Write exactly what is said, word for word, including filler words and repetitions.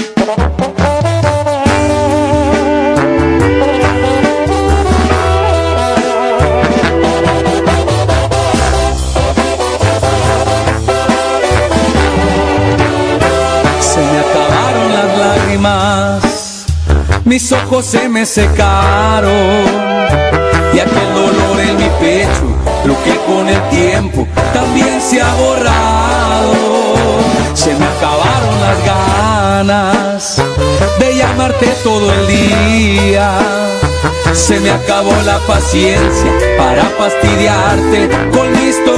Mis ojos se me secaron y aquel dolor en mi pecho, lo que con el tiempo también se ha borrado. Se me acabaron las ganas de llamarte todo el día. Se me acabó la paciencia para fastidiarte con mi historia.